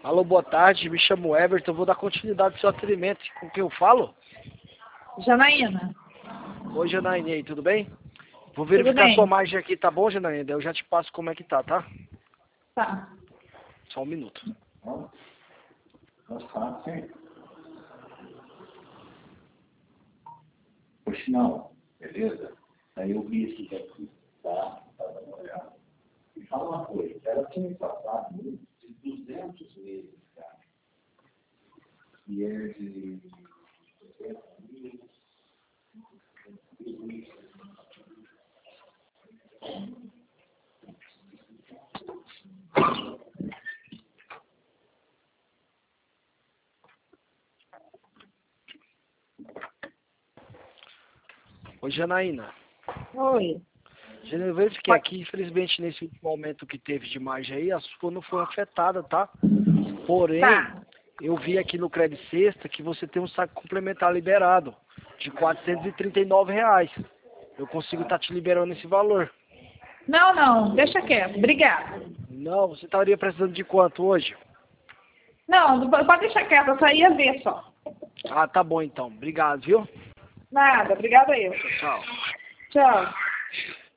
Alô, boa tarde, me chamo Everton, vou dar continuidade ao seu atendimento. Com quem eu falo? Janaína. Oi, Janaína, e aí, tudo bem? Vou verificar sua margem aqui, tá bom, Janaína? Daí eu já te passo como é que tá, tá? Tá. Só um minuto. Pois não, beleza? Aí eu vi isso daqui, tá? Para dar uma olhada. E fala uma coisa, ela tinha passado de 200 meses, cara. E é de 200 mil. Oi, Janaína. Oi. Janaína, eu verifiquei aqui, infelizmente, nesse último aumento que teve de margem aí, a sua não foi afetada, tá? Porém, Tá. eu vi aqui no Crédito Sexta que você tem um saque complementar liberado de R$ 439. Eu consigo estar te liberando esse valor. Não, deixa quieto. Obrigada. Não, você estaria precisando de quanto hoje? Não, pode deixar quieto, eu só ia ver só. Ah, tá bom então. Obrigado, viu? Nada, obrigada eu. Tchau. Tchau.